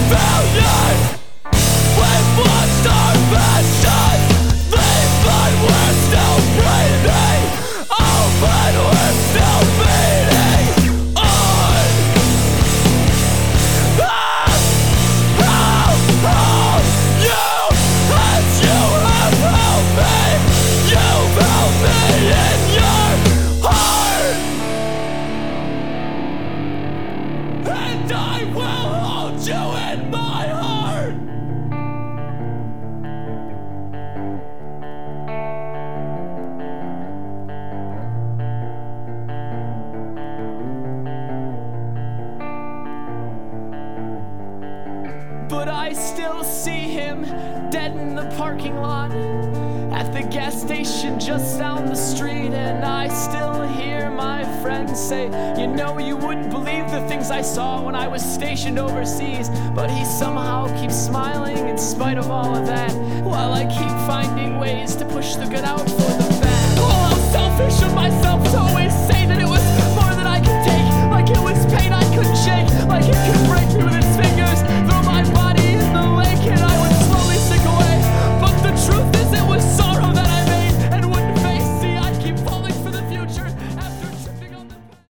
failure. We've lost our passion. But we're still breathing. Oh, but we're still beating on. You, as you have helped me. You've helped me in your heart. And I will hold you in my heart. But I still see him dead in the parking lot at the gas station just down the street. And I still hear my friends say, you know, you wouldn't believe the things I saw when I was stationed overseas. But he somehow keeps smiling in spite of all of that, while I keep finding ways to push the good out for the bad. Oh, how selfish of myself to always